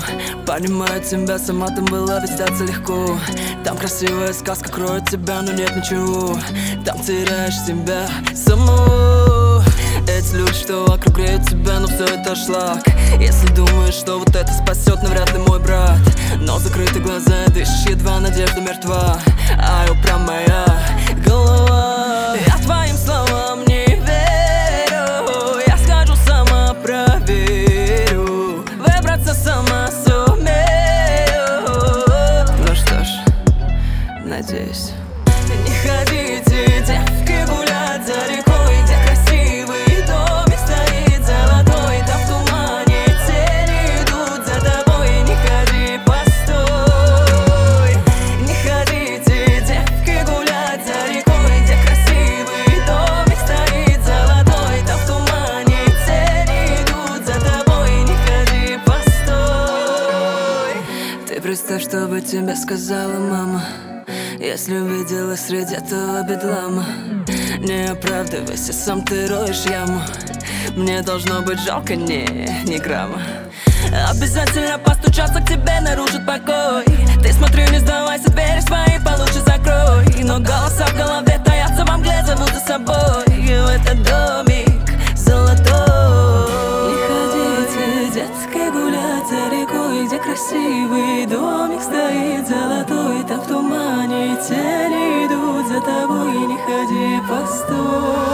Понимаю тебя, сама там была, ведь статься легко. Там красивая сказка кроет тебя, но нет ничего. Там теряешь себя самого. Эти люди, что вокруг греют тебя, но все это шлак. Если думаешь, что вот это спасет, навряд ли, мой брат. Но закрыты глаза, дышишь, едва надежда мертва. А упрямая голова. Я твоим словам не верю. Я схожу, сама проверю. Выбраться сама сумею. Ну что ж, надеюсь. Не ходите, девки, гулять за рекой, где красивый домик стоит золотой. Там в тумане тени идут за тобой. Не ходи, постой. Не ходите, девки, гулять за рекой, где красивый домик стоит золотой. Там в тумане тени идут за тобой. Не ходи, постой. Ты представь, что бы тебе сказала мама, если увидела среди этого бедлама. Не оправдывайся, сам ты роешь яму. Мне должно быть жалко, ни грамма. Обязательно постучаться к тебе нарушит покой. Ты смотри, не сдавайся, двери свои получше закрой. Но голоса в голове таятся во мгле, зовут за собой в этот домик золотой. Не ходите, детки, гулять за рекой, где красивый домик стоит золотой. Там в тумане тени идут за тобой. Не ходи, постой.